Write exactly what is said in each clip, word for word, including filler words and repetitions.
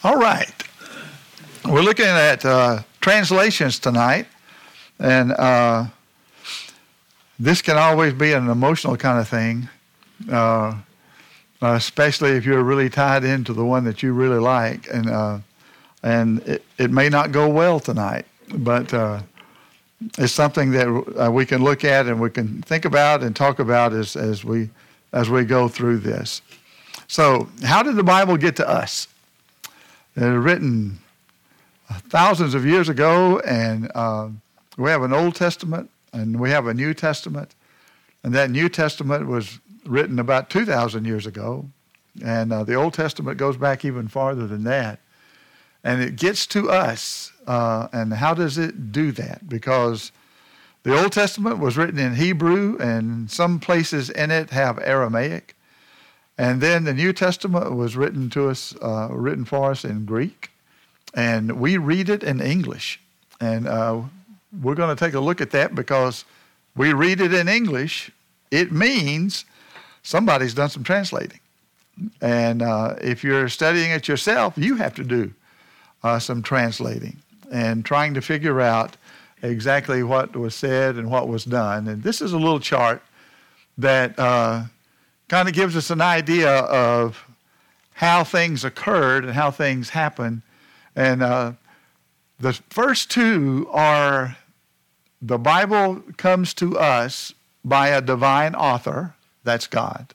All right. We're looking at uh, translations tonight, and uh, this can always be an emotional kind of thing, uh, especially if you're really tied into the one that you really like, and uh, and it, it may not go well tonight, but uh, it's something that uh, we can look at and we can think about and talk about as as we as we go through this. So, how did the Bible get to us? It was written thousands of years ago, and uh, we have an Old Testament and we have a New Testament, and that New Testament was written about two thousand years ago, and uh, the Old Testament goes back even farther than that, and it gets to us. Uh, and how does it do that? Because the Old Testament was written in Hebrew, and some places in it have Aramaic. And then the New Testament was written to us, uh, written for us in Greek, and we read it in English. And uh, we're going to take a look at that because we read it in English. It means somebody's done some translating. And uh, if you're studying it yourself, you have to do uh, some translating and trying to figure out exactly what was said and what was done. And this is a little chart that uh, kind of gives us an idea of how things occurred and how things happened. And uh, the first two are the Bible comes to us by a divine author, that's God.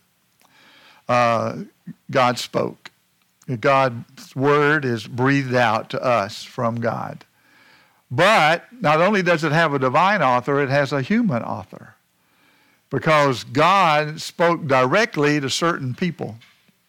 Uh, God spoke. God's word is breathed out to us from God. But not only does it have a divine author, it has a human author. Because God spoke directly to certain people.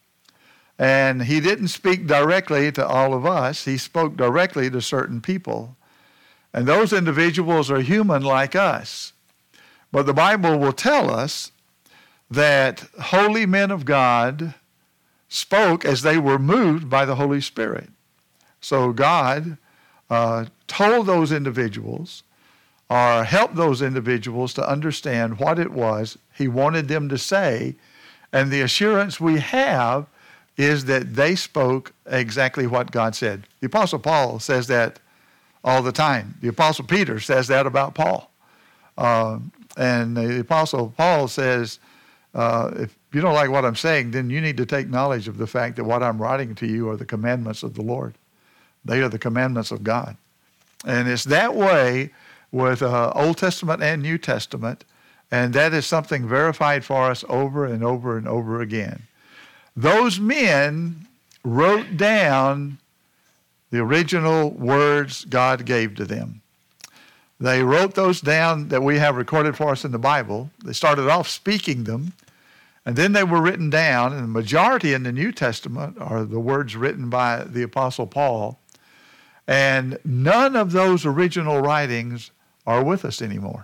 And he didn't speak directly to all of us. He spoke directly to certain people. And those individuals are human like us. But the Bible will tell us that holy men of God spoke as they were moved by the Holy Spirit. So God uh, told those individuals or help those individuals to understand what it was he wanted them to say. And the assurance we have is that they spoke exactly what God said. The Apostle Paul says that all the time. The Apostle Peter says that about Paul. Uh, and the Apostle Paul says, uh, if you don't like what I'm saying, then you need to take knowledge of the fact that what I'm writing to you are the commandments of the Lord. They are the commandments of God. And it's that way with uh, Old Testament and New Testament, and that is something verified for us over and over and over again. Those men wrote down the original words God gave to them. They wrote those down that we have recorded for us in the Bible. They started off speaking them, and then they were written down, and the majority in the New Testament are the words written by the Apostle Paul, and none of those original writings are with us anymore.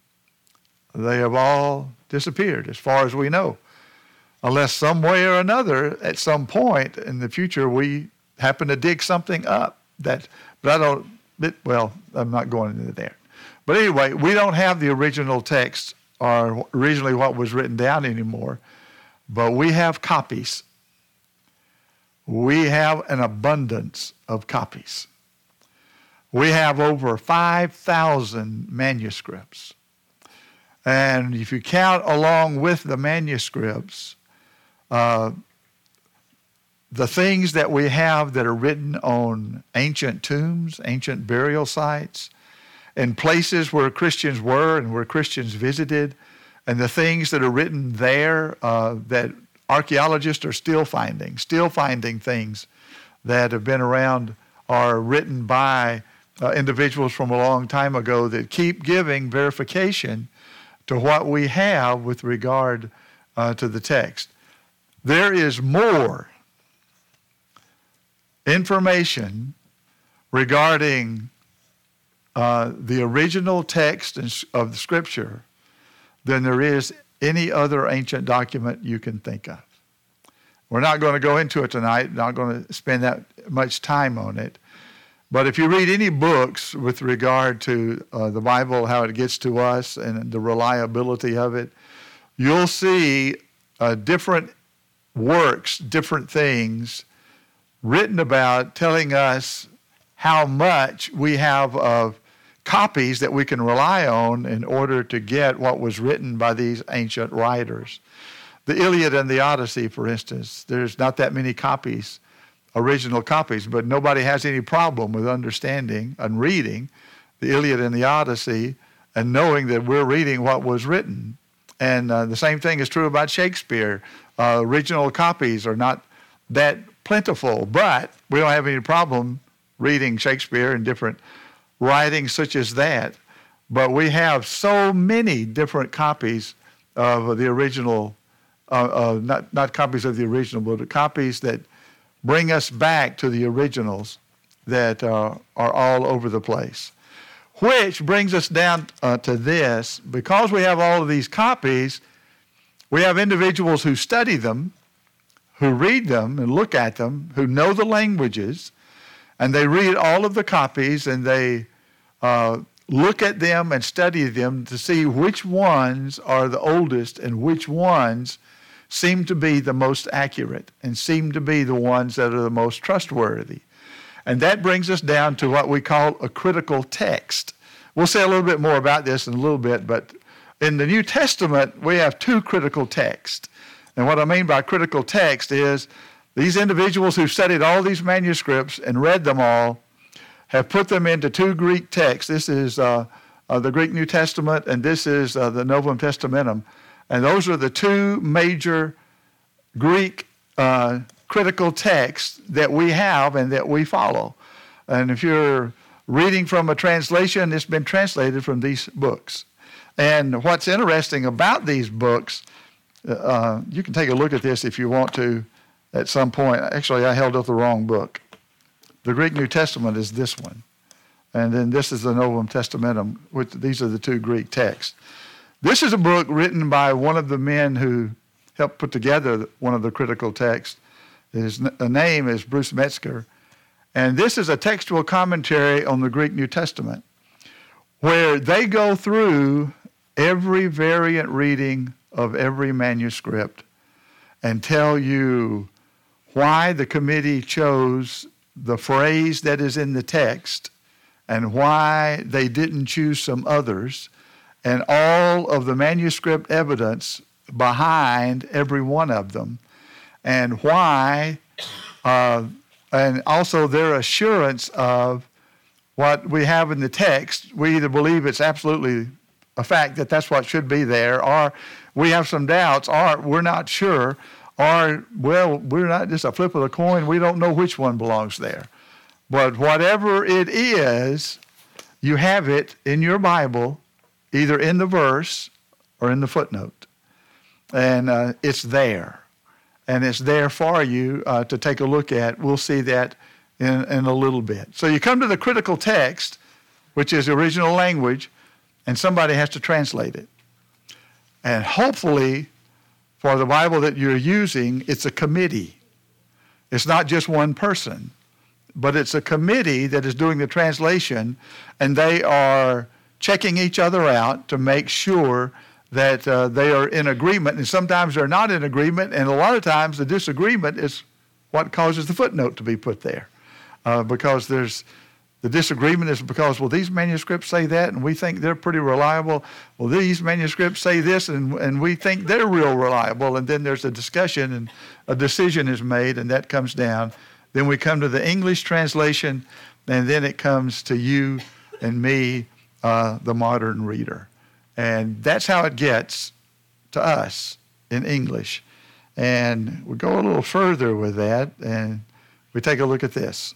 They have all disappeared as far as we know, unless some way or another at some point in the future we happen to dig something up that, but I don't, it, well, I'm not going into there. But anyway, we don't have the original text or originally what was written down anymore, but we have copies. We have an abundance of copies. We have over five thousand manuscripts. And if you count along with the manuscripts, uh, the things that we have that are written on ancient tombs, ancient burial sites, and places where Christians were and where Christians visited, and the things that are written there uh, that archaeologists are still finding, still finding things that have been around are written by Uh, individuals from a long time ago that keep giving verification to what we have with regard uh, to the text. There is more information regarding uh, the original text of the Scripture than there is any other ancient document you can think of. We're not going to go into it tonight, not going to spend that much time on it. But if you read any books with regard to uh, the Bible, how it gets to us and the reliability of it, you'll see uh, different works, different things written about telling us how much we have of copies that we can rely on in order to get what was written by these ancient writers. The Iliad and the Odyssey, for instance, there's not that many copies, original copies, but nobody has any problem with understanding and reading the Iliad and the Odyssey and knowing that we're reading what was written. And uh, the same thing is true about Shakespeare. Uh, original copies are not that plentiful, but we don't have any problem reading Shakespeare and different writings such as that. But we have so many different copies of the original, uh, uh, not, not copies of the original, but copies that bring us back to the originals that uh, are all over the place. Which brings us down uh, to this. Because we have all of these copies, we have individuals who study them, who read them and look at them, who know the languages, and they read all of the copies and they uh, look at them and study them to see which ones are the oldest and which ones seem to be the most accurate and seem to be the ones that are the most trustworthy. And that brings us down to what we call a critical text. We'll say a little bit more about this in a little bit, but in the New Testament, we have two critical texts. And what I mean by critical text is these individuals who studied all these manuscripts and read them all have put them into two Greek texts. This is uh, uh, the Greek New Testament, and this is uh, the Novum Testamentum. And those are the two major Greek uh, critical texts that we have and that we follow. And if you're reading from a translation, it's been translated from these books. And what's interesting about these books, uh, you can take a look at this if you want to at some point. Actually, I held up the wrong book. The Greek New Testament is this one. And then this is the Novum Testamentum, which these are the two Greek texts. This is a book written by one of the men who helped put together one of the critical texts. His name is Bruce Metzger. And this is a textual commentary on the Greek New Testament, where they go through every variant reading of every manuscript and tell you why the committee chose the phrase that is in the text and why they didn't choose some others, and all of the manuscript evidence behind every one of them, and why, uh, and also their assurance of what we have in the text. We either believe it's absolutely a fact that that's what should be there, or we have some doubts, or we're not sure, or, well, we're not, just a flip of the coin, we don't know which one belongs there. But whatever it is, you have it in your Bible, either in the verse or in the footnote. And uh, it's there. And it's there for you uh, to take a look at. We'll see that in, in a little bit. So you come to the critical text, which is the original language, and somebody has to translate it. And hopefully, for the Bible that you're using, it's a committee. It's not just one person, but it's a committee that is doing the translation, and they are checking each other out to make sure that uh, they are in agreement. And sometimes they're not in agreement, and a lot of times the disagreement is what causes the footnote to be put there. Uh, because there's the disagreement is because, well, these manuscripts say that, and we think they're pretty reliable. Well, these manuscripts say this, and, and we think they're real reliable. And then there's a discussion, and a decision is made, and that comes down. Then we come to the English translation, and then it comes to you and me, uh, the modern reader. And that's how it gets to us in English. And we go a little further with that, and we take a look at this.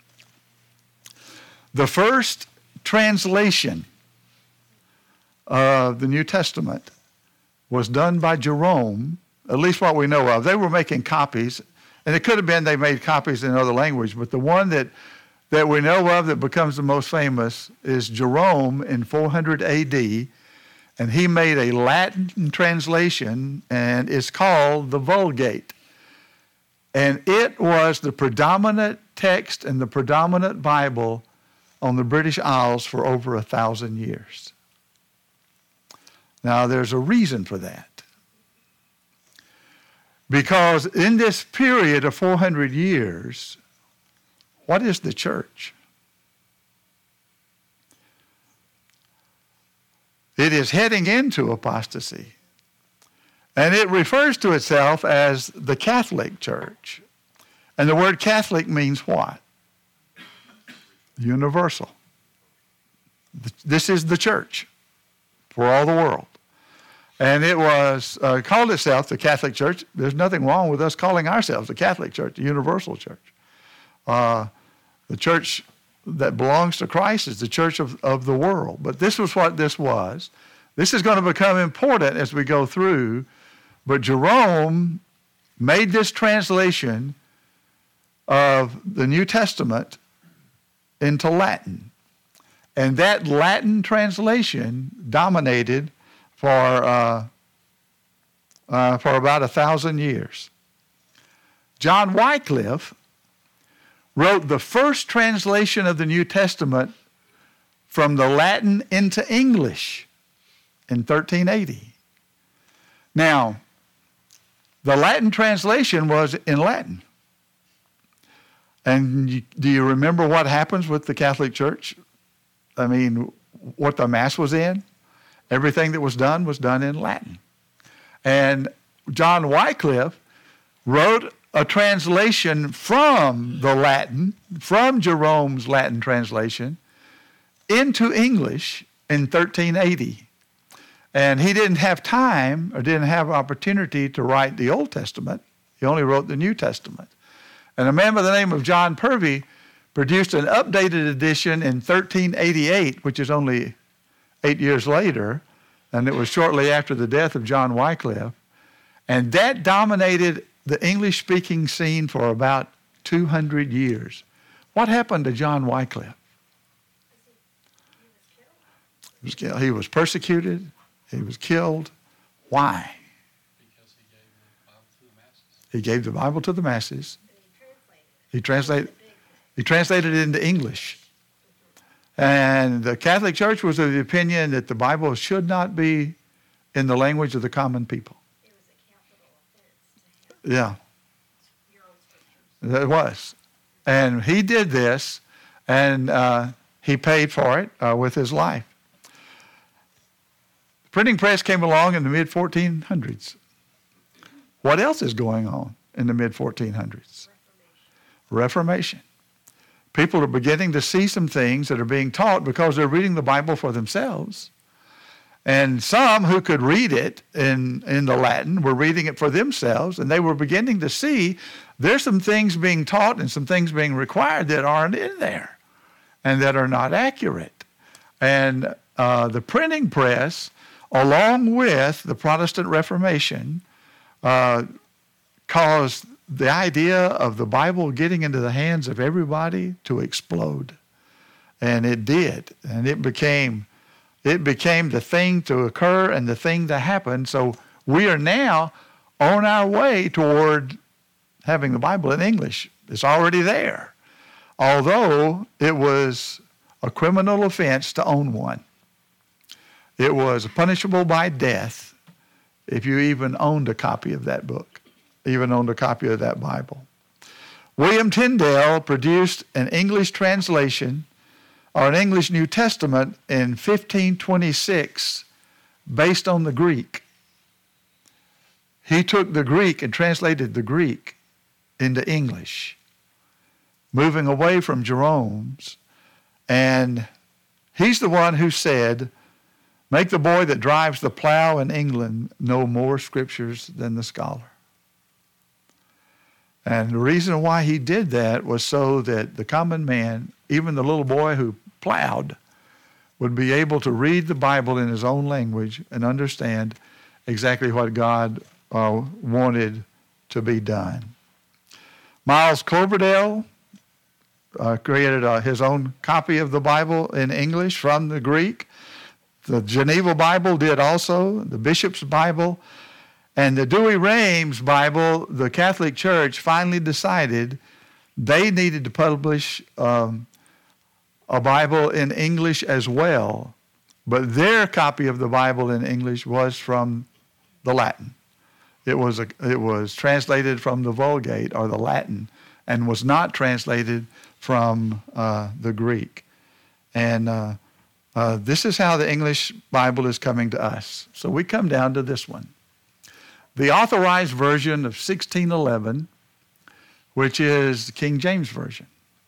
The first translation of the New Testament was done by Jerome, at least what we know of. They were making copies, and it could have been they made copies in other language, but the one that, that we know of that becomes the most famous is Jerome in four hundred A D, and he made a Latin translation, and it's called the Vulgate. And it was the predominant text and the predominant Bible on the British Isles for over a thousand years. Now, there's a reason for that. Because in this period of four hundred years, What is the church? It is heading into apostasy. And it refers to itself as the Catholic Church. And the word Catholic means what? Universal. This is the church for all the world. And it was uh, called itself the Catholic Church. There's nothing wrong with us calling ourselves the Catholic Church, the universal church. Uh, the church that belongs to Christ is the church of, of the world. But this was what this was. This is going to become important as we go through. But Jerome made this translation of the New Testament into Latin. And that Latin translation dominated for uh, uh, for about a thousand years. John Wycliffe wrote the first translation of the New Testament from the Latin into English in thirteen eighty. Now, the Latin translation was in Latin. And you, do you remember what happens with the Catholic Church? I mean, what the Mass was in? Everything that was done was done in Latin. And John Wycliffe wrote a translation from the Latin, from Jerome's Latin translation, into English in thirteen eighty. And he didn't have time or didn't have opportunity to write the Old Testament. He only wrote the New Testament. And a man by the name of John Purvey produced an updated edition in thirteen eighty-eight, which is only eight years later, and it was shortly after the death of John Wycliffe. And that dominated the English-speaking scene for about two hundred years. What happened to John Wycliffe? He was killed. He was persecuted. He was killed. Why? Because he gave the Bible to the masses. He gave the Bible to the masses. He translated, he translated it into English. And the Catholic Church was of the opinion that the Bible should not be in the language of the common people. It was a capital offense to have Yeah, your own scriptures. it was. And he did this, and uh, he paid for it uh, with his life. The printing press came along in the mid fourteen hundreds. What else is going on in the mid fourteen hundreds? Reformation. Reformation. People are beginning to see some things that are being taught because they're reading the Bible for themselves. And some who could read it in, in the Latin were reading it for themselves, and they were beginning to see there's some things being taught and some things being required that aren't in there and that are not accurate. And uh, the printing press, along with the Protestant Reformation, uh, caused the idea of the Bible getting into the hands of everybody to explode. And it did. And it became it became the thing to occur and the thing to happen. So we are now on our way toward having the Bible in English. It's already there. Although it was a criminal offense to own one. It was punishable by death if you even owned a copy of that book, even owned a copy of that Bible. William Tyndale produced an English translation or an English New Testament in fifteen twenty-six based on the Greek. He took the Greek and translated the Greek into English, moving away from Jerome's. And he's the one who said, "Make the boy that drives the plow in England know more scriptures than the scholar." And the reason why he did that was so that the common man, even the little boy who plowed, would be able to read the Bible in his own language and understand exactly what God uh, wanted to be done. Miles Coverdale uh, created uh, his own copy of the Bible in English from the Greek. The Geneva Bible did also, the Bishop's Bible. And the Douay-Rheims Bible, the Catholic Church finally decided they needed to publish um, a Bible in English as well. But their copy of the Bible in English was from the Latin. It was, a, it was translated from the Vulgate or the Latin and was not translated from uh, the Greek. And uh, uh, this is how the English Bible is coming to us. So we come down to this one. The Authorized Version of sixteen eleven, which is the King James Version.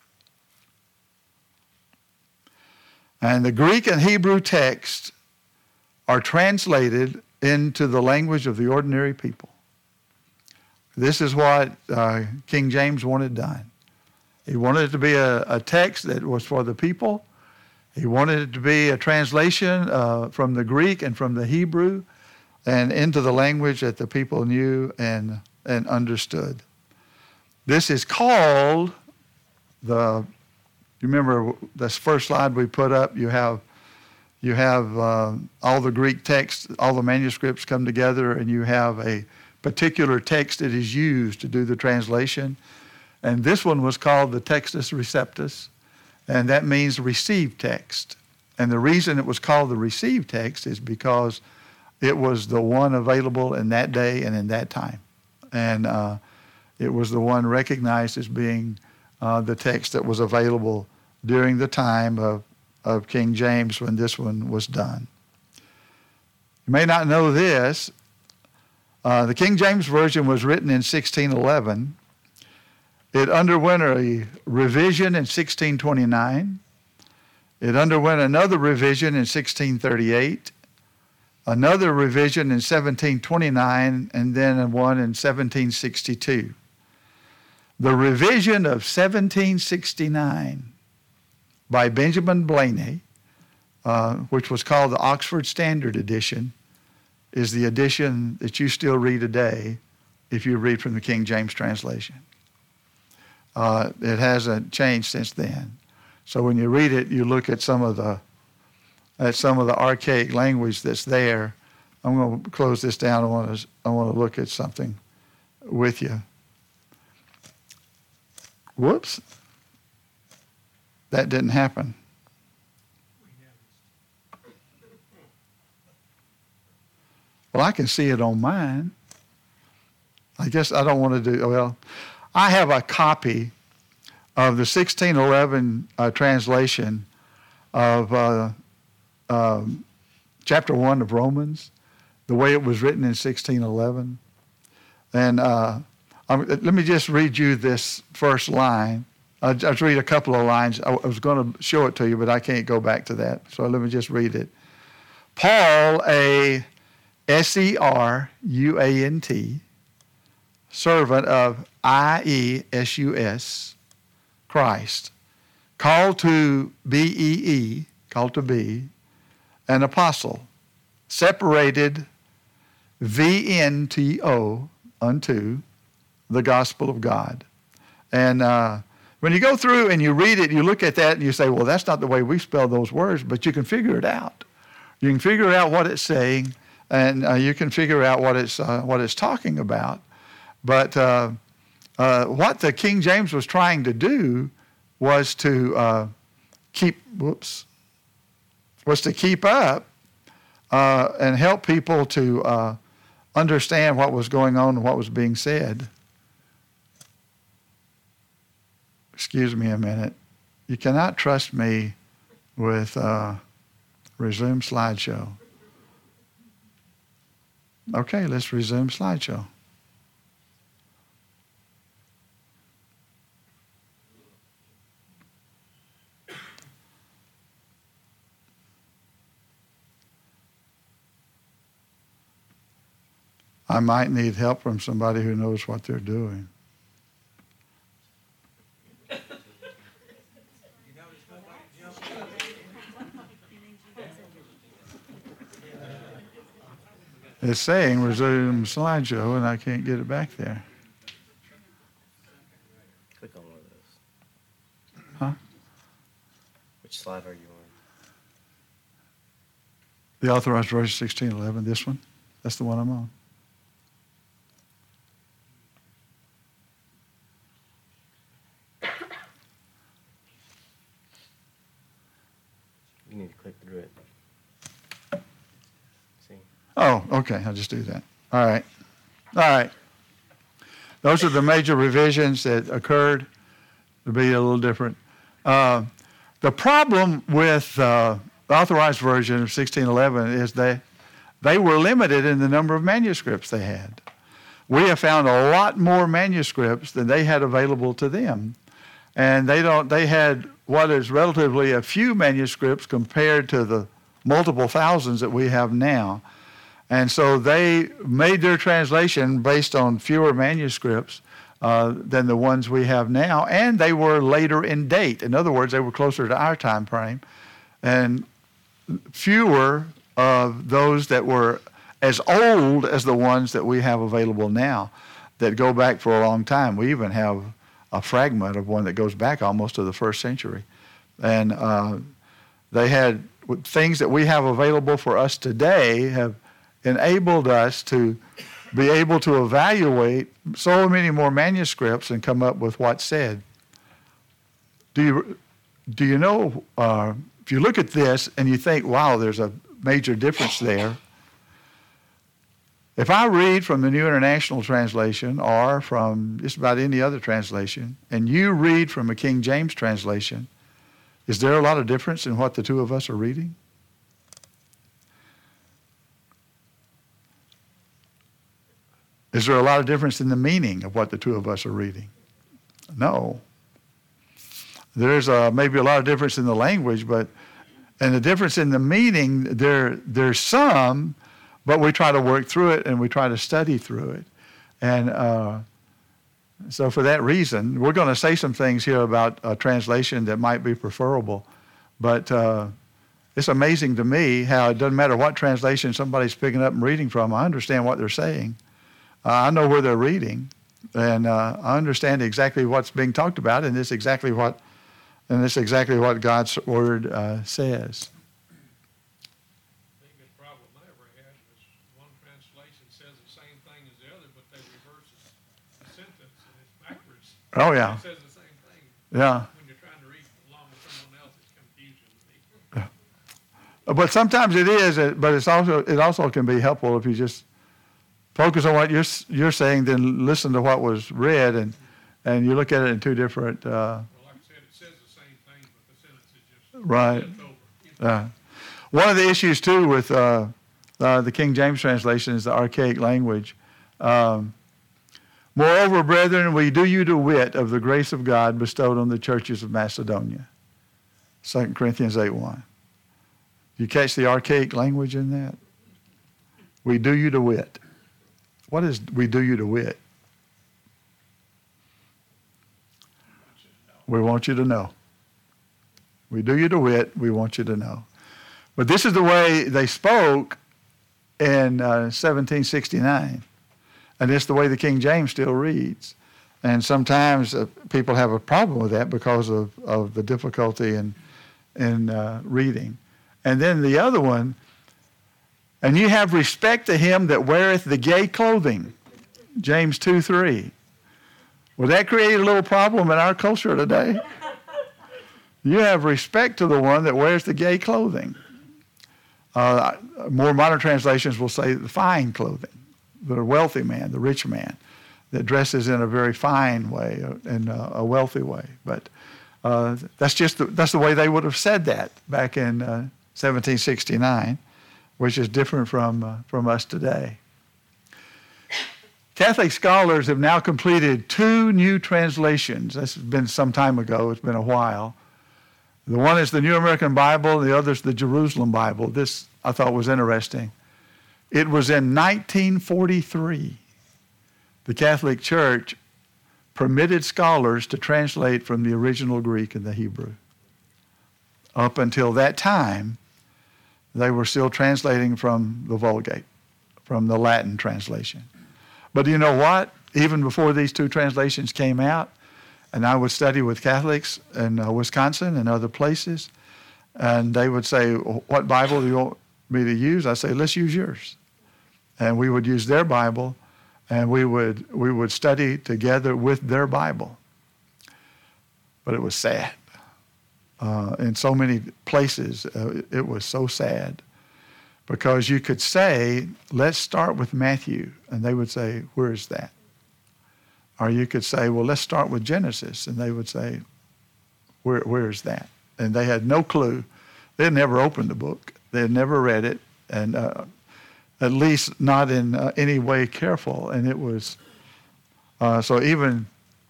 And the Greek and Hebrew text are translated into the language of the ordinary people. This is what uh, King James wanted done. He wanted it to be a, a text that was for the people. He wanted it to be a translation uh, from the Greek and from the Hebrew and into the language that the people knew and, and understood. This is called the, you remember this first slide we put up, you have you have uh, all the Greek texts, all the manuscripts come together, and you have a particular text that is used to do the translation. And this one was called the Textus Receptus, and that means received text. And the reason it was called the received text is because it was the one available in that day and in that time. And uh, it was the one recognized as being uh, the text that was available during the time of, of King James when this one was done. You may not know this. Uh, the King James Version was written in sixteen eleven. It underwent a revision in sixteen twenty-nine. It underwent another revision in sixteen thirty-eight, another revision in seventeen twenty-nine, and then one in seventeen sixty-two. The revision of seventeen sixty-nine by Benjamin Blaney, uh, which was called the Oxford Standard Edition, is the edition that you still read today if you read from the King James translation. Uh, it hasn't changed since then. So when you read it, you look at some of the at some of the archaic language that's there. I'm going to close this down. I want to I want to look at something with you. Whoops. That didn't happen. Well, I can see it on mine. I guess I don't want to do, well, I have a copy of the sixteen eleven uh, translation of uh, um, chapter one of Romans, the way it was written in sixteen eleven. And uh, I'm, let me just read you this first line. I'll just read a couple of lines. I was going to show it to you, but I can't go back to that. So let me just read it. Paul, a S E R U A N T, servant of I E S U S, Christ, called to B E E, called to be, an apostle, separated V N T O, unto the gospel of God. And uh, when you go through and you read it, you look at that and you say, well, that's not the way we spell those words, but you can figure it out. You can figure out what it's saying, and uh, you can figure out what it's uh, what it's talking about. But uh, uh, what the King James was trying to do was to uh, keep, whoops, was to keep up uh, and help people to uh, understand what was going on and what was being said. Excuse me a minute. You cannot trust me with uh, resume slideshow. Okay, let's resume slideshow. I might need help from somebody who knows what they're doing. It's saying resume slideshow, and I can't get it back there. Click on one of those. Huh? Which slide are you on? The Authorized Version sixteen eleven, this one. That's the one I'm on. You need to click through it. See? Oh, okay. I'll just do that. All right. All right. Those are the major revisions that occurred It'll be a little different. Uh, the problem with uh, the Authorized Version of sixteen eleven is they, they were limited in the number of manuscripts they had. We have found a lot more manuscripts than they had available to them. And they don't. They had what is relatively a few manuscripts compared to the multiple thousands that we have now. And so they made their translation based on fewer manuscripts uh, than the ones we have now, and they were later in date. In other words, they were closer to our time frame, and fewer of those that were as old as the ones that we have available now that go back for a long time. We even have a fragment of one that goes back almost to the first century. And uh, they had things that we have available for us today have enabled us to be able to evaluate so many more manuscripts and come up with what's said. Do you, do you know, uh, if you look at this and you think, wow, there's a major difference there. If I read from the New International Translation or from just about any other translation, and you read from a King James translation, is there a lot of difference in what the two of us are reading? Is there a lot of difference in the meaning of what the two of us are reading? No. There's uh, maybe a lot of difference in the language, but and the difference in the meaning, there there's some, but we try to work through it and we try to study through it. And uh, so for that reason, we're going to say some things here about a translation that might be preferable, but uh, it's amazing to me how it doesn't matter what translation somebody's picking up and reading from. I understand what they're saying. Uh, I know where they're reading, and uh, I understand exactly what's being talked about, and it's exactly what, and it's exactly what God's word uh, says. The biggest problem I ever had was one translation says the same thing as the other, but they reverse the sentence and it's backwards. Oh yeah. It says the same thing. Yeah. When you're trying to read along with someone else, it's confusing to me. But sometimes it is, but it's also it also can be helpful if you just focus on what you're you're saying, then listen to what was read, and and you look at it in two different. Uh, Well, like I said, it says the same thing, but the sentence is just Right. flipped over. You know? uh, one of the issues too with uh, uh, the King James translation is the archaic language. Um, Moreover, brethren, we do you to wit of the grace of God bestowed on the churches of Macedonia. Second Corinthians eight one. You catch the archaic language in that? We do you to wit. What is we do you to wit? We want you to know. We do you to wit, we want you to know. But this is the way they spoke in uh, seventeen sixty-nine. And it's the way the King James still reads. And sometimes uh, people have a problem with that because of, of the difficulty in, in uh, reading. And then the other one, and you have respect to him that weareth the gay clothing, James two three. Well, that create a little problem in our culture today. You have respect to the one that wears the gay clothing. Uh, more modern translations will say the fine clothing, the wealthy man, the rich man, that dresses in a very fine way, in a, a wealthy way. But uh, that's just the, that's the way they would have said that back in uh, seventeen sixty-nine, which is different from uh, from us today. Catholic scholars have now completed two new translations. This has been some time ago. It's been a while. The one is the New American Bible, the other is the Jerusalem Bible. This I thought was interesting. It was in nineteen forty-three. The Catholic Church permitted scholars to translate from the original Greek and the Hebrew. Up until that time, they were still translating from the Vulgate, from the Latin translation. But you know what? Even before these two translations came out, and I would study with Catholics in uh, Wisconsin and other places, and they would say, what Bible do you want me to use? I say, let's use yours. And we would use their Bible, and we would we would study together with their Bible. But it was sad. Uh, in so many places, uh, it was so sad. Because you could say, let's start with Matthew, and they would say, where is that? Or you could say, well, let's start with Genesis, and they would say, Where, where is that? And they had no clue. They had never opened the book. They had never read it, and uh, at least not in uh, any way careful. And it was, uh, so even,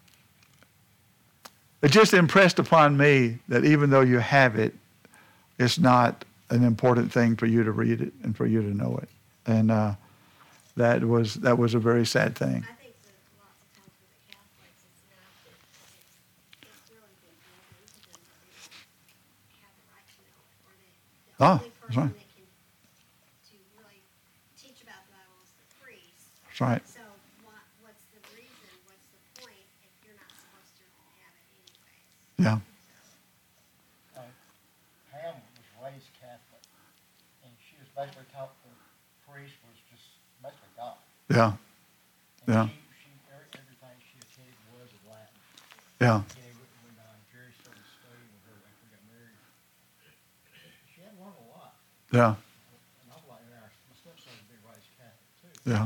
it just impressed upon me that even though you have it, it's not an important thing for you to read it and for you to know it. And uh, that was that was a very sad thing. I think that lots of times with the Catholics, it's not that it's, it's really been drilled into them that they don't have the right to know it, or that the Ah, only that's person right. that can to really teach about the Bible is the priest. That's right. So what, what's the reason? What's the point if you're not supposed to have it anyways? Yeah. Uh, Pam was raised Catholic, and she was basically taught the priest was just basically God. Yeah. And Yeah. She, she, every- everything she attended was in Latin. Yeah. You know, when, when uh, Jerry started studying with her after we got married, she had learned a lot. Yeah. And I'm like, our, my stepson was being raised Catholic too. Yeah.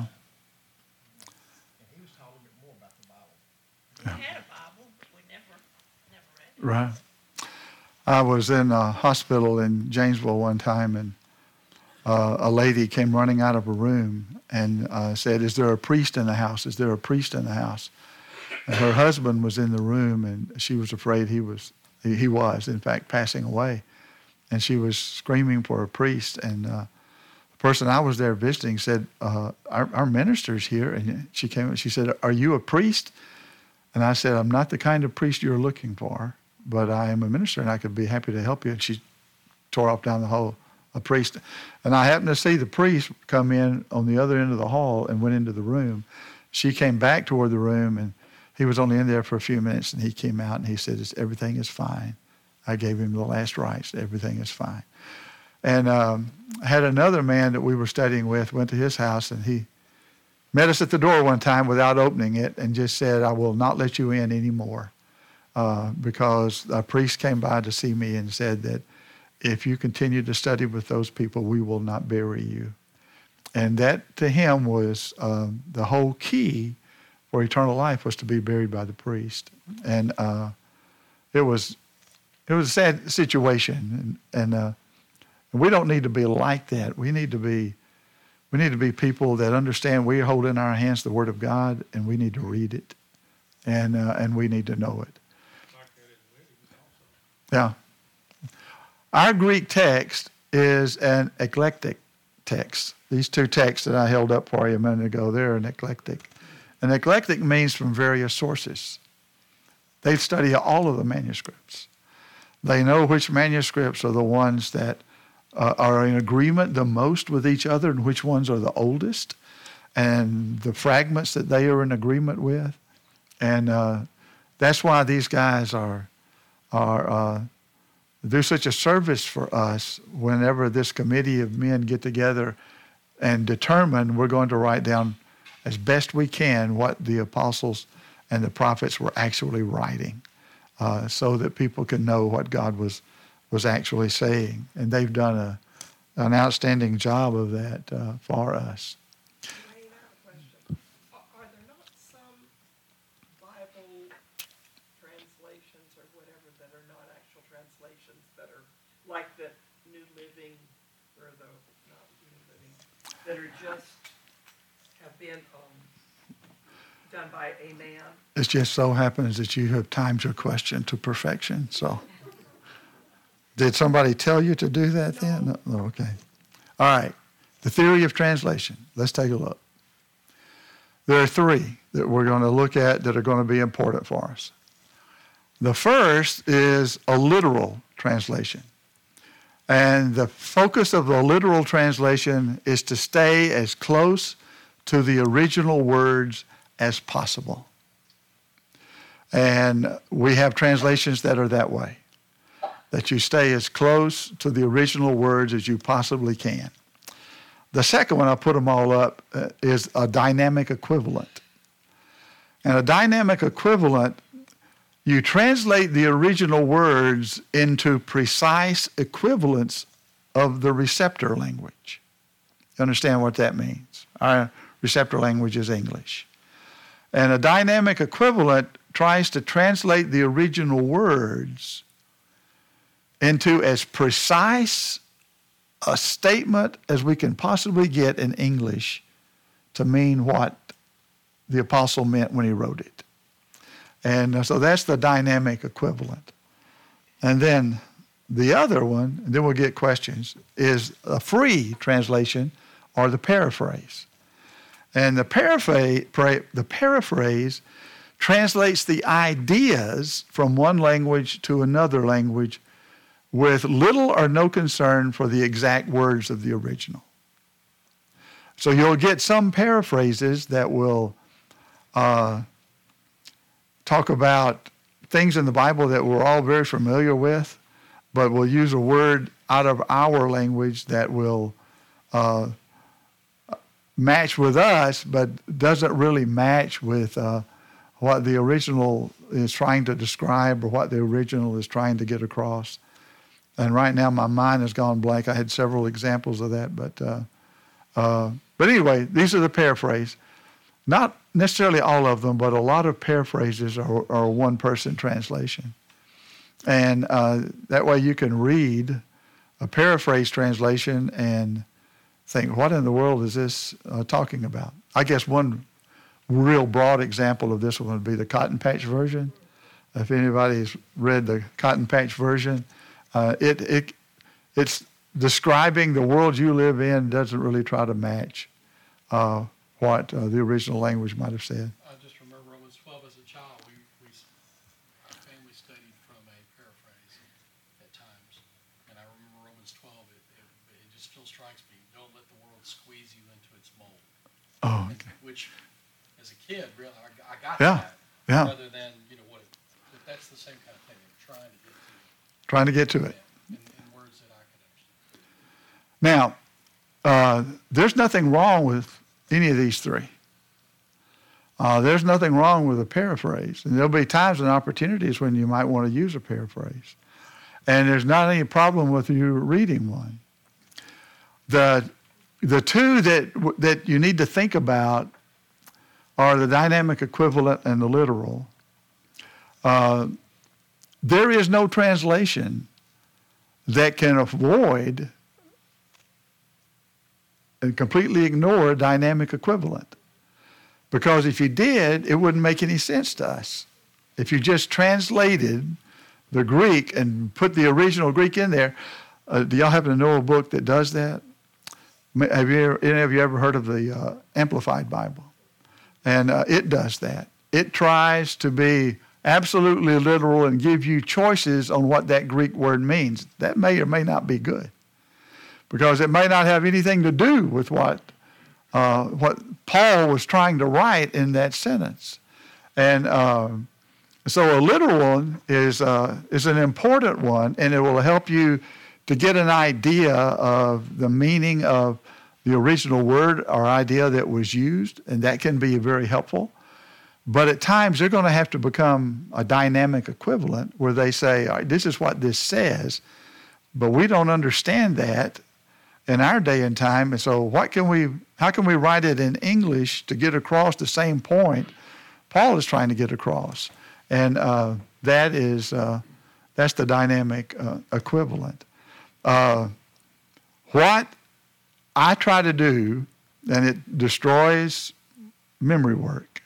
And he was taught a little bit more about the Bible. We had a Bible, but we never, never read it. Right. I was in a hospital in Janesville one time, and uh, a lady came running out of a room and uh, said, "Is there a priest in the house? Is there a priest in the house?" And her husband was in the room, and she was afraid he was, he, he was, in fact, passing away. And she was screaming for a priest. And uh, the person I was there visiting said, uh, our, our minister's here. And she came and she said, "Are you a priest?" And I said, "I'm not the kind of priest you're looking for, but I am a minister, and I could be happy to help you." And she tore off down the hall, a priest. And I happened to see the priest come in on the other end of the hall and went into the room. She came back toward the room, and he was only in there for a few minutes, and he came out, and he said, "It's, everything is fine. I gave him the last rites. Everything is fine." And um, I had another man that we were studying with, went to his house, and he met us at the door one time without opening it and just said, "I will not let you in anymore." Uh, because a priest came by to see me and said that if you continue to study with those people, we will not bury you. And that to him was um, the whole key for eternal life, was to be buried by the priest. And uh, it was it was a sad situation, and, and uh, we don't need to be like that. We need to be we need to be people that understand we hold in our hands the Word of God, and we need to read it, and uh, and we need to know it. Like that in weddings also. Yeah. Our Greek text is an eclectic text. These two texts that I held up for you a minute ago, they're an eclectic. An eclectic means from various sources. They study all of the manuscripts. They know which manuscripts are the ones that uh, are in agreement the most with each other and which ones are the oldest, and the fragments that they are in agreement with. And uh, that's why these guys are are uh, do such a service for us whenever this committee of men get together and determine we're going to write down as best we can what the apostles and the prophets were actually writing, uh, so that people can know what God was was actually saying. And they've done a an outstanding job of that uh, for us. Wayne, I have a question. Are, are there not some Bible translations or whatever that are not actual translations that are like the New Living or the, not New Living, that are just, have been um, done by a man? It just so happens that you have timed your question to perfection. So, did somebody tell you to do that then? No. No, okay. All right. The theory of translation. Let's take a look. There are three that we're going to look at that are going to be important for us. The first is a literal translation. And the focus of the literal translation is to stay as close to the original words as possible. And we have translations that are that way, that you stay as close to the original words as you possibly can. The second one, I'll put them all up, uh, is a dynamic equivalent. And a dynamic equivalent, you translate the original words into precise equivalents of the receptor language. You understand what that means? Our receptor language is English. And a dynamic equivalent tries to translate the original words into as precise a statement as we can possibly get in English to mean what the apostle meant when he wrote it. And so that's the dynamic equivalent. And then the other one, and then we'll get questions, is a free translation or the paraphrase. And the paraphrase, the paraphrase translates the ideas from one language to another language with little or no concern for the exact words of the original. So you'll get some paraphrases that will uh, talk about things in the Bible that we're all very familiar with, but we'll use a word out of our language that will uh, match with us, but doesn't really match with uh, what the original is trying to describe or what the original is trying to get across. And right now my mind has gone blank. I had several examples of that, but uh, uh, but anyway, these are the paraphrase. Not necessarily all of them, but a lot of paraphrases are, are one-person translation. And uh, that way you can read a paraphrase translation and think, what in the world is this uh, talking about? I guess one real broad example of this one would be the Cotton Patch version. If anybody's read the Cotton Patch version, uh, it it it's describing the world you live in, doesn't really try to match uh, what uh, the original language might have said. I just remember Romans twelve as a child, we, we, our family studied from a paraphrase at times. And I remember Romans twelve, it, it, it just still strikes me, don't let the world squeeze you into its mold. Oh, And- okay. Which, as a kid, really, I, I got Yeah, that. yeah. Rather than, you know, what it, but that's the same kind of thing, I'm trying to get to Trying to get to it. in, in words that I can understand. Now, uh, there's nothing wrong with any of these three. Uh, there's nothing wrong with a paraphrase. And there'll be times and opportunities when you might want to use a paraphrase. And there's not any problem with you reading one. The, the two that, that you need to think about are the dynamic equivalent and the literal. Uh, there is no translation that can avoid and completely ignore dynamic equivalent. Because if you did, it wouldn't make any sense to us. If you just translated the Greek and put the original Greek in there, uh, do y'all happen to know a book that does that? Have you ever, any of you ever heard of the uh, Amplified Bible? And uh, it does that. It tries to be absolutely literal and give you choices on what that Greek word means. That may or may not be good, because it may not have anything to do with what uh, what Paul was trying to write in that sentence. And uh, so a literal one is uh, is an important one, and it will help you to get an idea of the meaning of the original word or idea that was used, and that can be very helpful. But at times they're going to have to become a dynamic equivalent where they say, all right, this is what this says, but we don't understand that in our day and time. And so what can we, how can we write it in English to get across the same point Paul is trying to get across? And uh, that is, uh, that's the dynamic uh, equivalent. Uh, what I try to do, and it destroys memory work,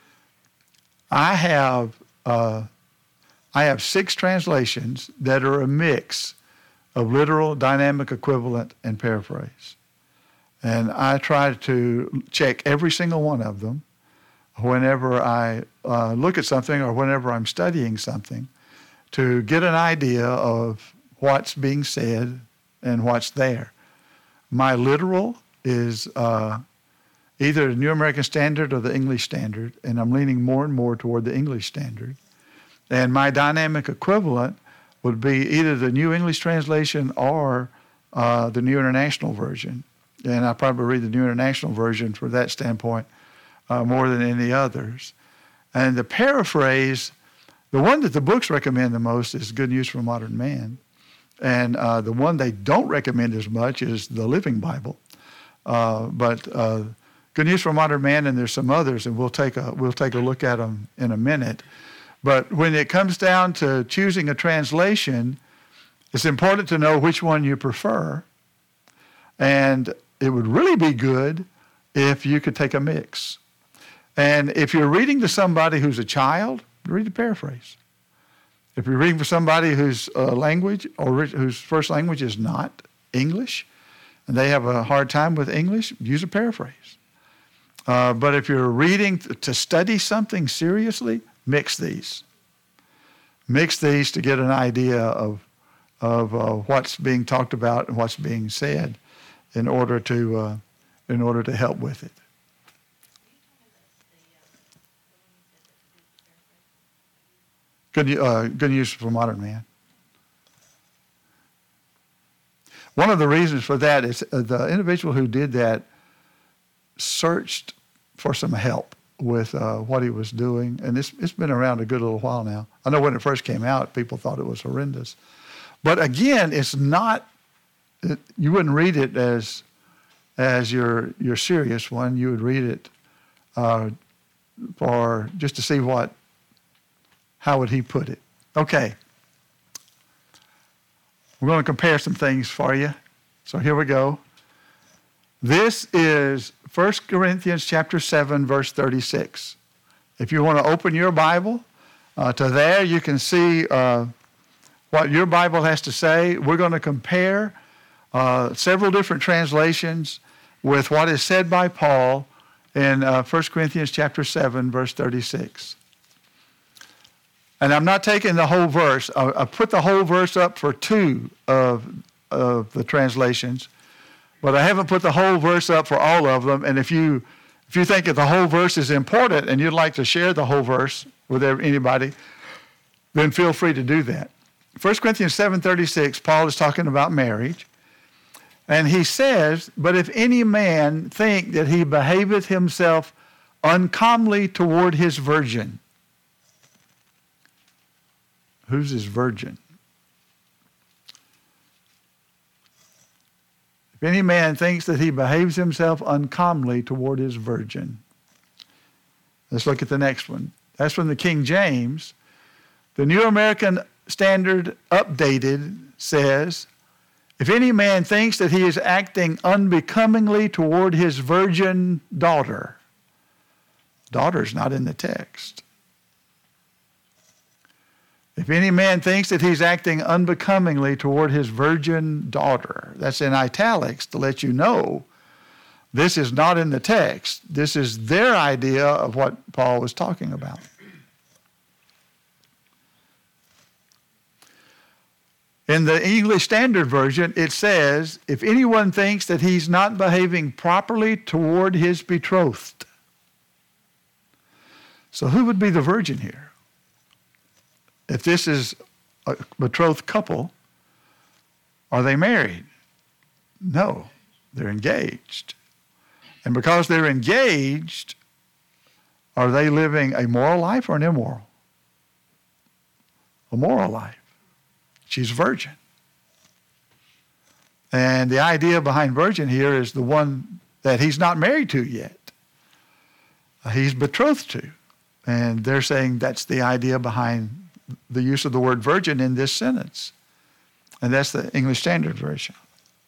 I have uh, I have six translations that are a mix of literal, dynamic equivalent, and paraphrase. And I try to check every single one of them whenever I uh, look at something or whenever I'm studying something to get an idea of what's being said and what's there. My literal is uh, either the New American Standard or the English Standard, and I'm leaning more and more toward the English Standard. And my dynamic equivalent would be either the New English Translation or uh, the New International Version. And I probably read the New International Version from that standpoint uh, more than any others. And the paraphrase, the one that the books recommend the most is Good News for Modern Man. And uh, the one they don't recommend as much is the Living Bible. Uh, but uh, Good News for Modern Man, and there's some others, and we'll take a we'll take a look at them in a minute. But when it comes down to choosing a translation, It's important to know which one you prefer. And it would really be good if you could take a mix. And if you're reading to somebody who's a child, read the paraphrase. If you're reading for somebody whose uh, language or whose first language is not English, and they have a hard time with English, use a paraphrase. Uh, but if you're reading to study something seriously, mix these. Mix these to get an idea of, of uh, what's being talked about and what's being said in order to, uh, in order to help with it. Good, uh, good use for modern man. One of the reasons for that is uh, the individual who did that searched for some help with uh, what he was doing. And it's, it's been around a good little while now. I know when it first came out, people thought it was horrendous. But again, it's not, it, you wouldn't read it as, as your, your serious one. You would read it uh, for just to see what, how would he put it? Okay. We're going to compare some things for you. So here we go. This is First Corinthians chapter seven, verse thirty-six. If you want to open your Bible uh, to there, you can see uh, what your Bible has to say. We're going to compare uh, several different translations with what is said by Paul in uh, First Corinthians chapter seven, verse thirty-six. And I'm not taking the whole verse. I, I put the whole verse up for two of, of the translations, but I haven't put the whole verse up for all of them. And if you if you think that the whole verse is important and you'd like to share the whole verse with anybody, then feel free to do that. First Corinthians seven thirty-six, Paul is talking about marriage. And he says, "But if any man think that he behaveth himself uncomely toward his virgin." Who's his virgin? If any man thinks that he behaves himself uncomely toward his virgin. Let's look at the next one. That's from the King James. The New American Standard Updated says, "If any man thinks that he is acting unbecomingly toward his virgin daughter." Daughter's not in the text. If any man thinks that he's acting unbecomingly toward his virgin daughter, that's in italics to let you know this is not in the text. This is their idea of what Paul was talking about. In the English Standard Version, it says, "If anyone thinks that he's not behaving properly toward his betrothed." So who would be the virgin here? If this is a betrothed couple, are they married? No, they're engaged. And because they're engaged, are they living a moral life or an immoral? A moral life. She's a virgin. And the idea behind virgin here is the one that he's not married to yet. He's betrothed to. And they're saying that's the idea behind the use of the word virgin in this sentence. And that's the English Standard Version.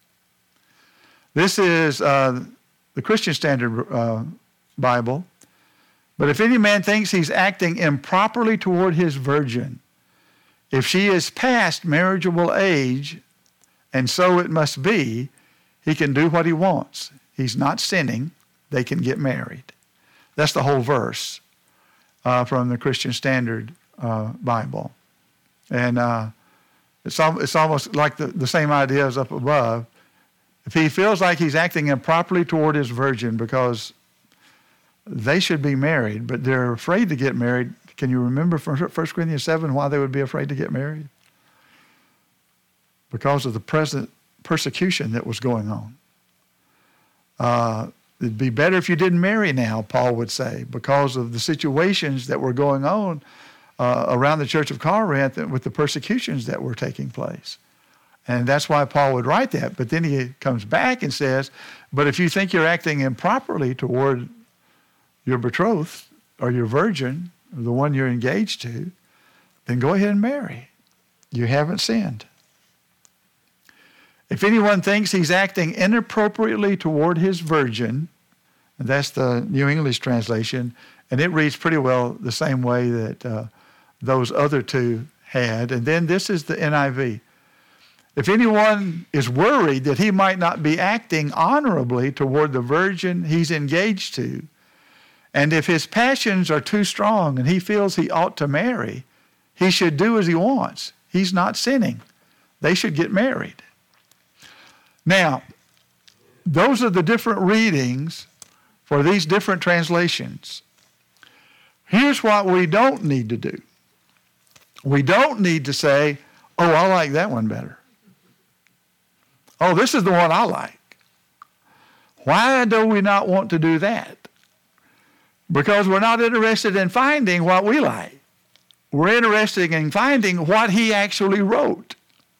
This is uh, the Christian Standard uh, Bible. "But if any man thinks he's acting improperly toward his virgin, if she is past marriageable age, and so it must be, he can do what he wants. He's not sinning. They can get married." That's the whole verse uh, from the Christian Standard Uh, Bible. And uh, it's, al- it's almost like the, the same idea as up above. If he feels like he's acting improperly toward his virgin because they should be married, but they're afraid to get married, can you remember from First Corinthians seven why they would be afraid to get married? Because of the present persecution that was going on. Uh, it'd be better if you didn't marry now, Paul would say, because of the situations that were going on Uh, around the church of Corinth with the persecutions that were taking place. And that's why Paul would write that. But then he comes back and says, but if you think you're acting improperly toward your betrothed or your virgin, or the one you're engaged to, then go ahead and marry. You haven't sinned. If anyone thinks he's acting inappropriately toward his virgin, and that's the New English translation, and it reads pretty well the same way that uh, those other two had. And then this is the N I V. If anyone is worried that he might not be acting honorably toward the virgin he's engaged to, and if his passions are too strong and he feels he ought to marry, he should do as he wants. He's not sinning. They should get married. Now, those are the different readings for these different translations. Here's what we don't need to do. We don't need to say, oh, I like that one better. Oh, this is the one I like. Why do we not want to do that? Because we're not interested in finding what we like. We're interested in finding what he actually wrote.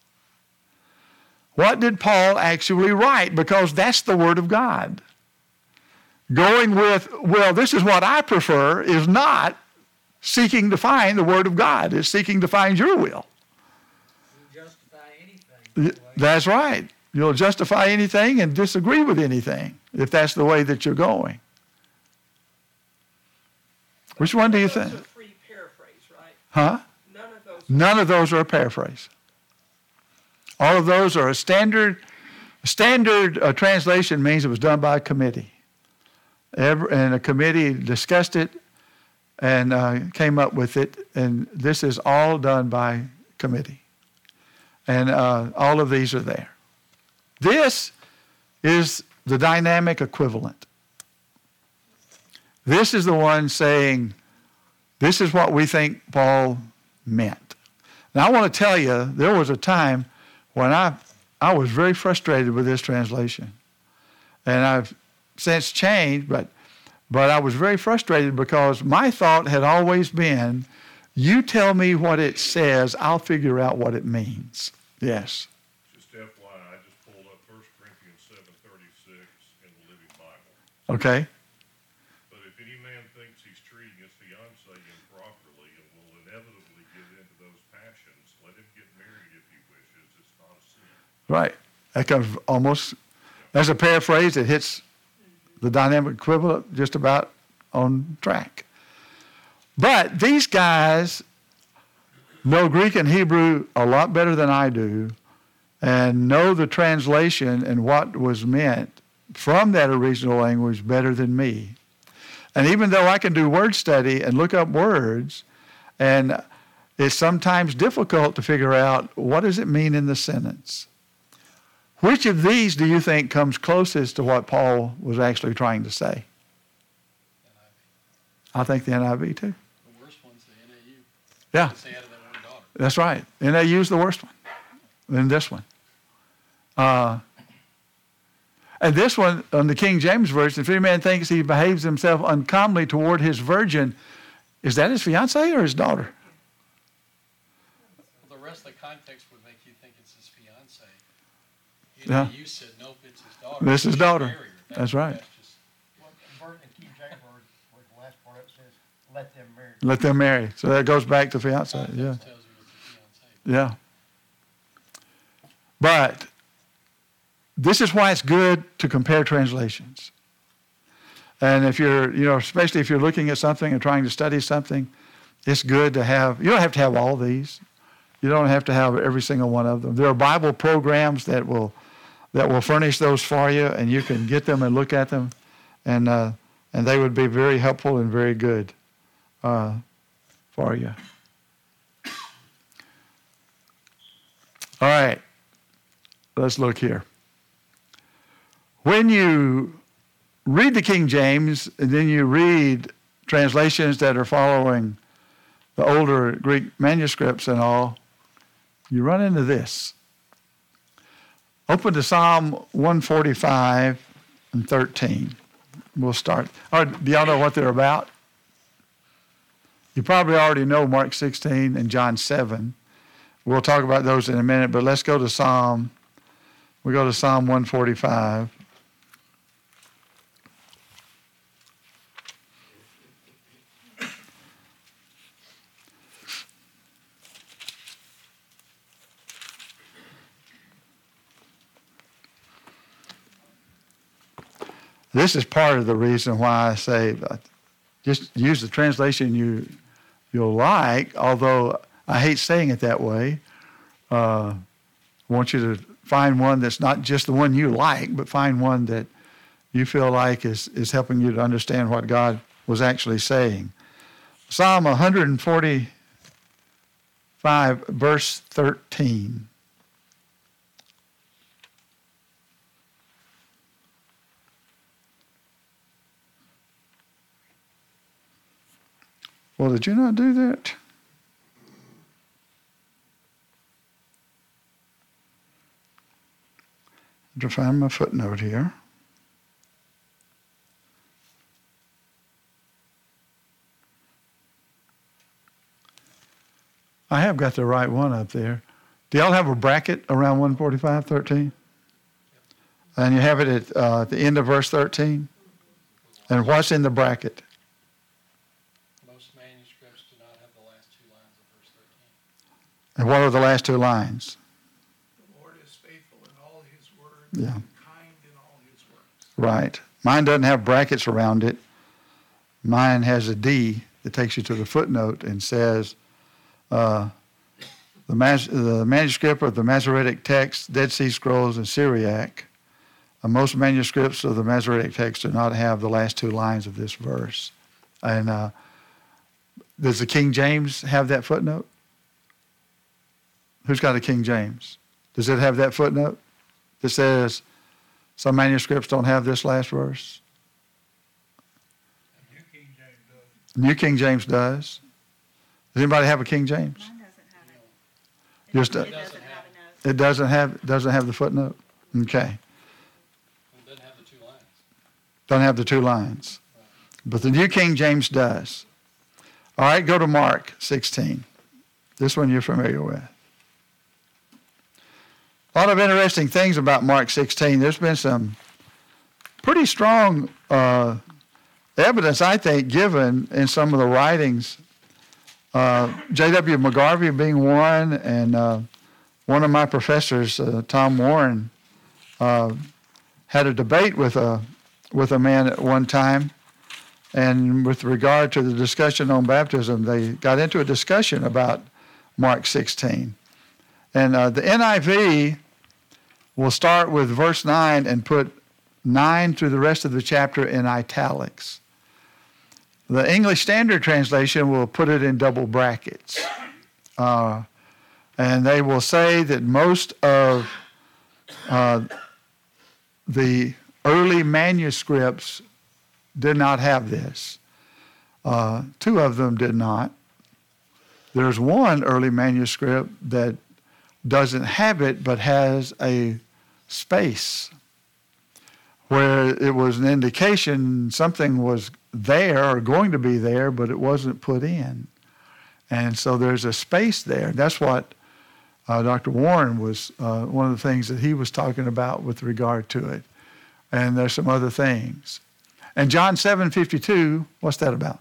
What did Paul actually write? Because that's the Word of God. Going with, well, this is what I prefer, is not seeking to find the Word of God. It's seeking to find your will. You justify anything. That's right. You'll justify anything and disagree with anything if that's the way that you're going. Which one do you think? Those are free paraphrase, right? Huh? None of those. None of those are a paraphrase. All of those are a standard. A standard uh, translation means it was done by a committee. Every, and a committee discussed it and uh, came up with it. And this is all done by committee. And uh, all of these are there. This is the dynamic equivalent. This is the one saying, this is what we think Paul meant. Now I want to tell you, there was a time when I, I was very frustrated with this translation. And I've since changed, but, but I was very frustrated because my thought had always been, you tell me what it says, I'll figure out what it means. Yes. Just F Y I, I just pulled up First Corinthians seven thirty-six in the Living Bible. Okay. But if any man thinks he's treating his fiancée improperly and will inevitably give in to those passions, let him get married if he wishes. It's not a sin. Right. That comes almost, that's a paraphrase that hits the dynamic equivalent just about on track. But these guys know Greek and Hebrew a lot better than I do and know the translation and what was meant from that original language better than me. And even though I can do word study and look up words, and it's sometimes difficult to figure out what does it mean in the sentence. Which of these do you think comes closest to what Paul was actually trying to say? I think the N I V too. The worst one's the N A U. Yeah, They added that one daughter. that's right. N A U is the worst one. Then this one. Uh, and this one, on the King James Version, if any man thinks he behaves himself uncommonly toward his virgin, is that his fiancée or his daughter? Well, the rest of the context would make you think it's his fiancée. Yeah. N A U said, nope, it's his daughter. This is You should daughter. marry her. That- That's right. That's just, Well, Bert and King James Version, where the last part of it says, let them marry. Let them marry. So that goes back to fiancé. context Yeah. tells you it's a fiancée. Yeah. But this is why it's good to compare translations. And if you're, you know, especially if you're looking at something and trying to study something, it's good to have, you don't have to have all these. You don't have to have every single one of them. There are Bible programs that will that will furnish those for you, and you can get them and look at them, and uh, and they would be very helpful and very good uh, for you. All right, let's look here. When you read the King James, and then you read translations that are following the older Greek manuscripts and all, you run into this. Open to Psalm one forty-five and thirteen. We'll start. All right, do y'all know what they're about? You probably already know Mark sixteen and John seven. We'll talk about those in a minute, but let's go to Psalm. We go to Psalm one forty-five. this is part of the reason why I say uh, just use the translation you, you'll like, although I hate saying it that way. Uh, I want you to find one that's not just the one you like, but find one that you feel like is, is helping you to understand what God was actually saying. Psalm one forty-five, verse thirteen. Well, did you not do that? To find my footnote here. I have got the right one up there. Do y'all have a bracket around one forty-five, thirteen? And you have it at uh, the end of verse thirteen? And what's in the bracket? Most manuscripts do not have the last two lines of verse thirteen. And what are the last two lines? The Lord is faithful in all his words, Yeah. and kind in all his works. Right. Mine doesn't have brackets around it. Mine has a D that takes you to the footnote and says, uh, the, mas- the manuscript of the Masoretic text, Dead Sea Scrolls, and Syriac, uh, most manuscripts of the Masoretic text do not have the last two lines of this verse. And uh, does the King James have that footnote? Who's got a King James? Does it have that footnote that says some manuscripts don't have this last verse? And New King James does. New King James does. Does anybody have a King James? Mine doesn't have it. Just It a- doesn't have a note. It doesn't have doesn't have the footnote. Okay, It doesn't have the two lines. doesn't have the two lines, but the New King James does. All right, go to Mark sixteen. This one you're familiar with. A lot of interesting things about Mark sixteen. There's been some pretty strong uh, evidence, I think, given in some of the writings. Uh, J W McGarvey being one, and uh, one of my professors, uh, Tom Warren, uh, had a debate with a with a man at one time, and with regard to the discussion on baptism, they got into a discussion about Mark sixteen. And uh, the N I V will start with verse nine and put nine through the rest of the chapter in italics. The English Standard Translation will put it in double brackets. Uh, and they will say that most of uh, the early manuscripts did not have this. Uh, two of them did not. There's one early manuscript that doesn't have it but has a space where it was an indication something was there or going to be there, but it wasn't put in. And so there's a space there. That's what uh, Doctor Warren was, uh, one of the things that he was talking about with regard to it. And there's some other things. And John seven fifty-two, what's that about?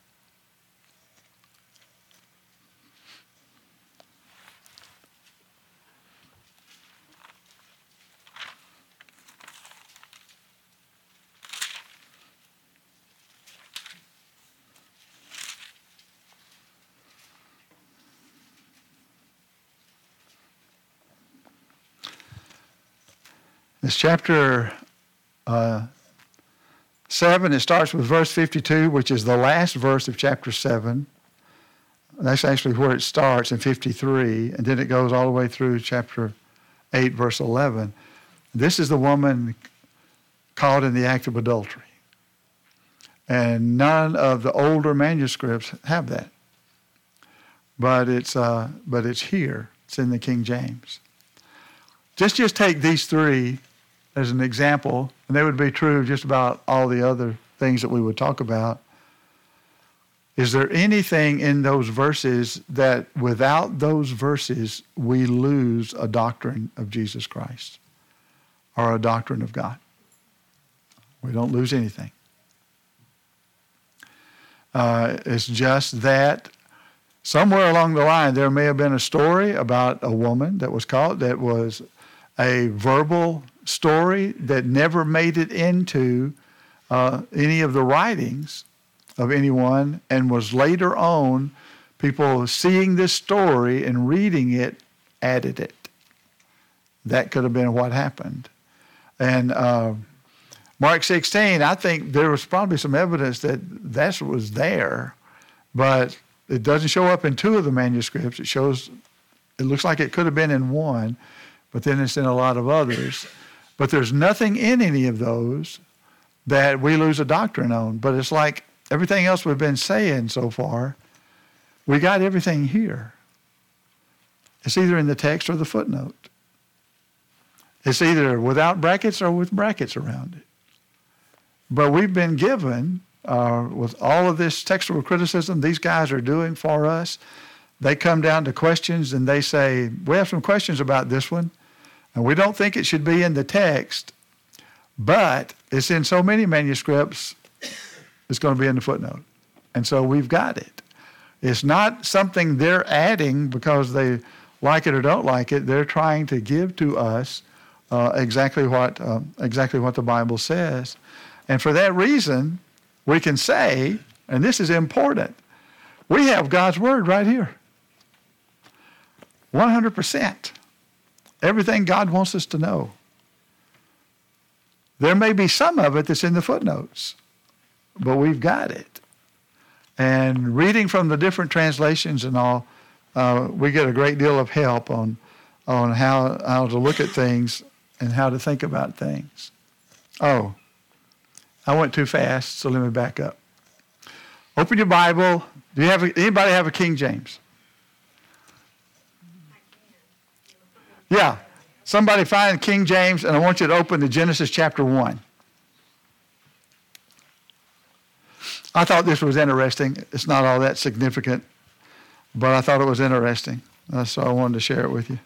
It's chapter uh, seven. It starts with verse fifty-two, which is the last verse of chapter seven. That's actually where it starts in fifty-three, and then it goes all the way through chapter eight, verse eleven. This is the woman caught in the act of adultery. And none of the older manuscripts have that. But it's, uh, but it's here. It's in the King James. Just, just take these three as an example, and they would be true of just about all the other things that we would talk about. Is there anything in those verses that without those verses we lose a doctrine of Jesus Christ or a doctrine of God? We don't lose anything. Uh, it's just that somewhere along the line there may have been a story about a woman that was caught that was a verbal story that never made it into uh, any of the writings of anyone, and was later on, people seeing this story and reading it, added it. That could have been what happened. And uh, Mark sixteen, I think there was probably some evidence that that was there, but it doesn't show up in two of the manuscripts. It shows, it looks like it could have been in one, but then it's in a lot of others. But there's nothing in any of those that we lose a doctrine on. But it's like everything else we've been saying so far, we got everything here. It's either in the text or the footnote. It's either without brackets or with brackets around it. But we've been given, uh, with all of this textual criticism these guys are doing for us, they come down to questions and they say, we have some questions about this one, and we don't think it should be in the text, but it's in so many manuscripts, it's going to be in the footnote. And so we've got it. It's not something they're adding because they like it or don't like it. They're trying to give to us uh, exactly what uh, exactly what the Bible says. And for that reason, we can say, and this is important, we have God's Word right here. one hundred percent. Everything God wants us to know. There may be some of it that's in the footnotes, but we've got it. And reading from the different translations and all, uh, we get a great deal of help on, on how, how to look at things and how to think about things. Oh, I went too fast, so let me back up. Open your Bible. Do you have a, anybody have a King James? Yeah. Somebody find King James, and I want you to open to Genesis chapter one. I thought this was interesting. It's not all that significant, but I thought it was interesting. Uh, so I wanted to share it with you.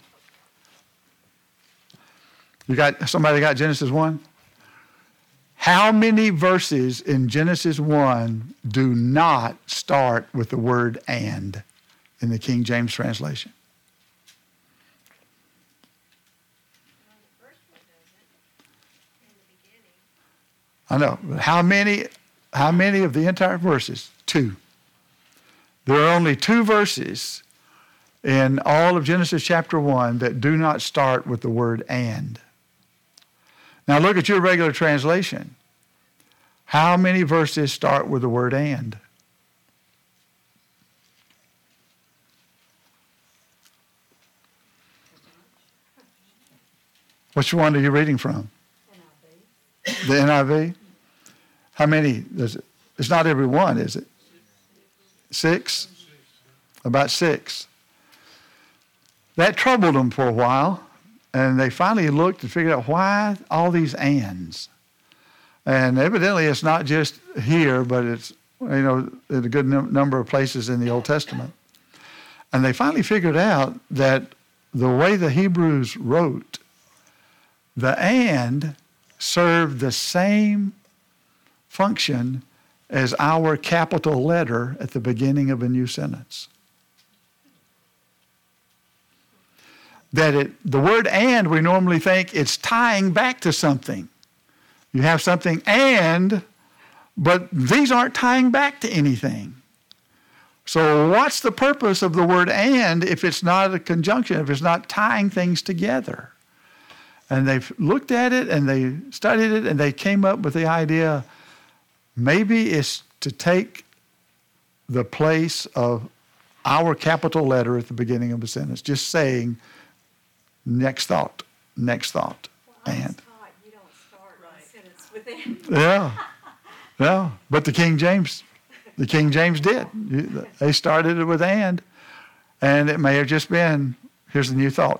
You got somebody got Genesis one? How many verses in Genesis one do not start with the word "and" in the King James translation? I know, but how many, how many of the entire verses? Two. There are only two verses in all of Genesis chapter one that do not start with the word "and." Now look at your regular translation. How many verses start with the word "and"? Which one are you reading from? The N I V? How many does it? It's not every one, is it? Six? About six. That troubled them for a while, and they finally looked and figured out why all these ands. And evidently it's not just here, but it's, you know, in a good num- number of places in the Old Testament. And they finally figured out that the way the Hebrews wrote, the "and" served the same function as our capital letter at the beginning of a new sentence. That it, the word "and," we normally think it's tying back to something. You have something "and," but these aren't tying back to anything. So what's the purpose of the word "and" if it's not a conjunction, if it's not tying things together? And they've looked at it and they studied it and they came up with the idea, maybe it's to take the place of our capital letter at the beginning of a sentence, just saying, next thought, next thought, Well, I was and. taught you don't start Right. a sentence with "and." Yeah, yeah. But the King James, the King James did. You- They started it with "and," and it may have just been, here's the new thought.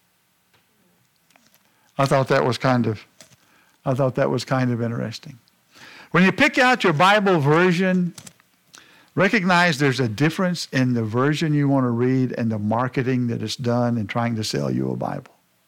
I thought that was kind of, I thought that was kind of interesting. When you pick out your Bible version, recognize there's a difference in the version you want to read and the marketing that is done in trying to sell you a Bible.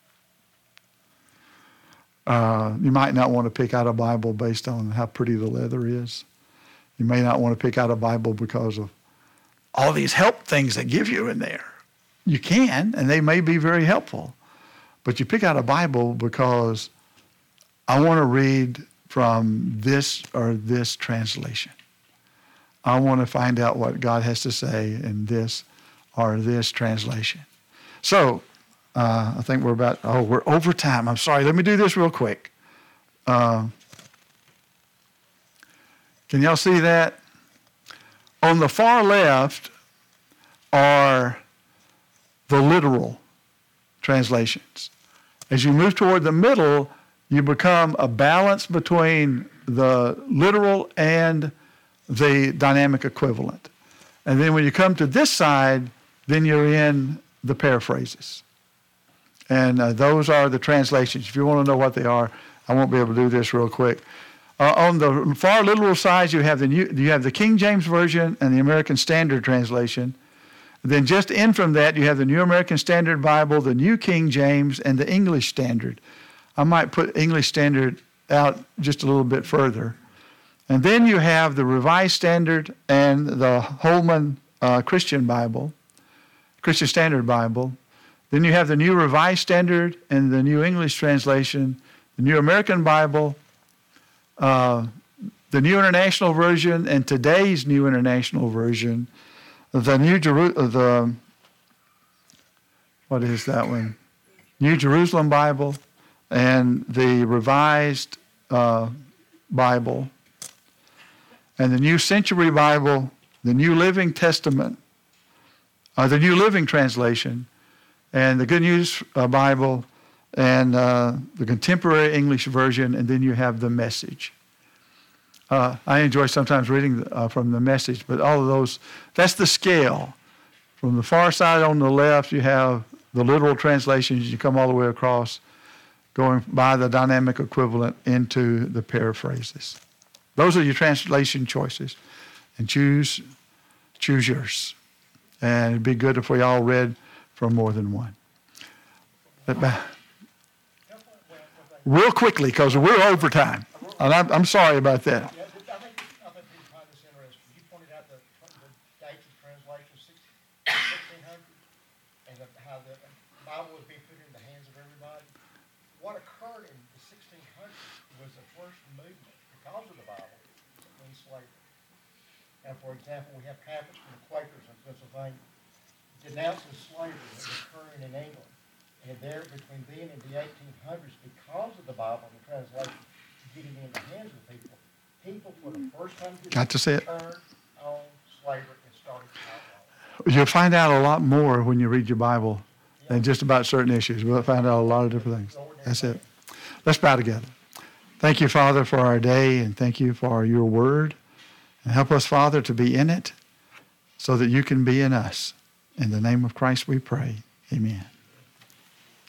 Uh, you might not want to pick out a Bible based on how pretty the leather is. You may not want to pick out a Bible because of all these help things they give you in there. You can, and they may be very helpful. But you pick out a Bible because I want to read from this or this translation. I want to find out what God has to say in this or this translation. So, uh, I think we're about, oh, we're over time. I'm sorry. Let me do this real quick. Uh, can y'all see that? On the far left are the literal translations. As you move toward the middle, you become a balance between the literal and the dynamic equivalent. And then when you come to this side, then you're in the paraphrases. And uh, those are the translations. If you want to know what they are, I won't be able to do this real quick. Uh, on the far literal side, you have the new, you have the King James Version and the American Standard Translation. Then just in from that, you have the New American Standard Bible, the New King James, and the English Standard. I might put English Standard out just a little bit further. And then you have the Revised Standard and the Holman uh, Christian Bible, Christian Standard Bible. Then you have the New Revised Standard and the New English Translation, the New American Bible, uh, the New International Version, and today's New International Version, the New Jeru- the what is that one? New Jerusalem Bible, and the Revised uh, Bible, and the New Century Bible, the New Living Testament, uh, the New Living Translation, and the Good News uh, Bible, and uh, the Contemporary English Version, and then you have the Message. Uh, I enjoy sometimes reading uh, from the Message, but all of those, that's the scale. From the far side on the left, you have the literal translations. You come all the way across, going by the dynamic equivalent into the paraphrases. Those are your translation choices, and choose choose yours. And it'd be good if we all read from more than one. But, uh, real quickly, because we're over time, and I'm, I'm sorry about that. Yeah, I think, I think people find this interesting. You pointed out the, the dates of translation, sixteen hundred, and the, how the Bible was being put in the hands of everybody. What occurred in the sixteen hundreds was the first movement, because of the Bible, in slavery. And for example, we have pamphlets from the Quakers in Pennsylvania denouncing slavery that was occurring in England. And there, between then and the eighteen hundreds, because of the Bible and the translation getting in the hands of people, people for the first time Got to say it. turned on slavery and started to outlaw it. You'll find out a lot more when you read your Bible than just about certain issues. We'll find out a lot of different things. That's it. Let's bow together. Thank you, Father, for our day, and thank you for your word. And help us, Father, to be in it so that you can be in us. In the name of Christ we pray. Amen.